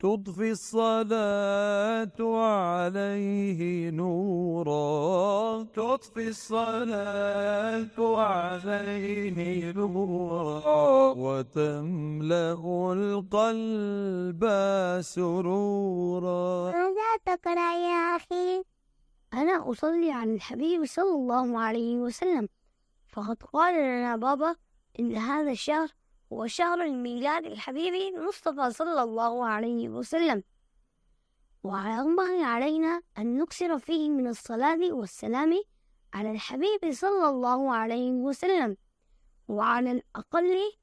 تضفي الصلاة عليه نورا تضفي الصلاة عليه نورا وتملأ القلب سرورا. ماذا تقرأ يا أخي؟ أنا أصلي على الحبيب صلى الله عليه وسلم، فقد قال لنا بابا إن هذا الشهر هو شهر الميلاد الحبيب المصطفى صلى الله عليه وسلم، وينبغي علينا أن نكثر فيه من الصلاة والسلام على الحبيب صلى الله عليه وسلم، وعلى الأقل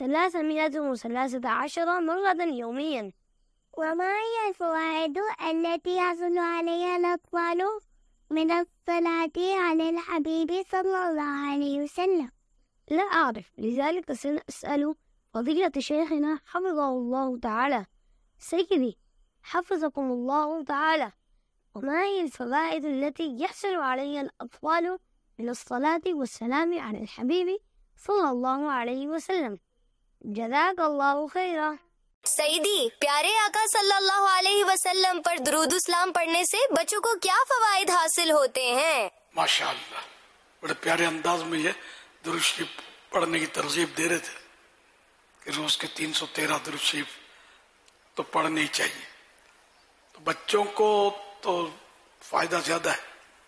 313 مرة يوميا. وما هي الفوائد التي يحصل عليها الأطفال من الصلاة على الحبيب صلى الله عليه وسلم؟ لا أعرف، لذلك سنسأل فضيلة شيخنا حفظه الله تعالى. سيدي حفظكم الله تعالى، وما هي الفوائد التي يحصل عليها الأطفال من الصلاة والسلام على الحبيب صلی اللہ علیہ وسلم؟ جزاک اللہ خیرا. سیدی، پیارے آقا صلی اللہ علیہ وسلم پر درود اسلام پڑھنے سے بچوں کو کیا فوائد حاصل ہوتے ہیں؟ ماشاءاللہ، بڑے پیارے انداز میں یہ درود شریف پڑھنے کی ترغیب دے رہے تھے کہ روز کے 313 درود شریف تو پڑھنے ہی چاہیے. تو بچوں کو تو فائدہ زیادہ ہے،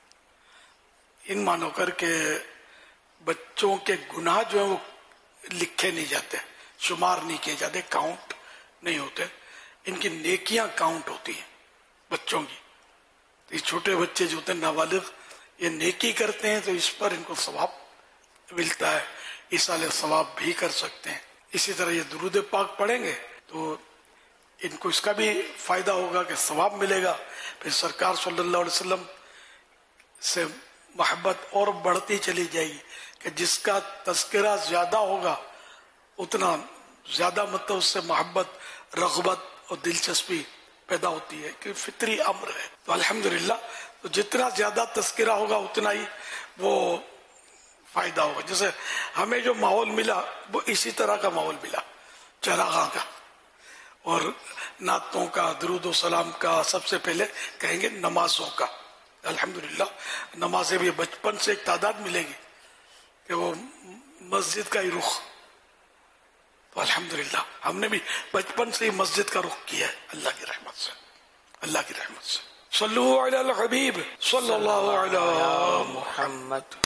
ان مانو کر کے بچوں کے گناہ جو ہیں وہ لکھے نہیں جاتے، شمار نہیں کیے جاتے، کاؤنٹ نہیں ہوتے، ان کی نیکیاں کاؤنٹ ہوتی ہیں بچوں کی. تو یہ چھوٹے بچے جو ہوتے ہیں نابالغ، یہ نیکی کرتے ہیں تو اس پر ان کو ثواب ملتا ہے، ایصال ثواب بھی کر سکتے ہیں. اسی طرح یہ درود پاک پڑھیں گے تو ان کو اس کا بھی فائدہ ہوگا کہ ثواب ملے گا. پھر سرکار صلی اللہ علیہ وسلم سے محبت اور بڑھتی چلی جائے گی کہ جس کا تذکرہ زیادہ ہوگا اتنا زیادہ مطلب اس سے محبت، رغبت اور دلچسپی پیدا ہوتی ہے کہ فطری امر ہے. تو الحمدللہ تو جتنا زیادہ تذکرہ ہوگا اتنا ہی وہ فائدہ ہوگا. جیسے ہمیں جو ماحول ملا وہ اسی طرح کا ماحول ملا، چراغاں کا اور نعتوں کا، درود و سلام کا، سب سے پہلے کہیں گے نمازوں کا. الحمدللہ نمازیں بھی بچپن سے ایک تعداد ملے گی کہ وہ مسجد کا ہی رخ. تو الحمدللہ ہم نے بھی بچپن سے ہی مسجد کا رخ کیا ہے اللہ کی رحمت سے، اللہ کی رحمت سے. صلو علی الحبیب صلی اللہ علی محمد.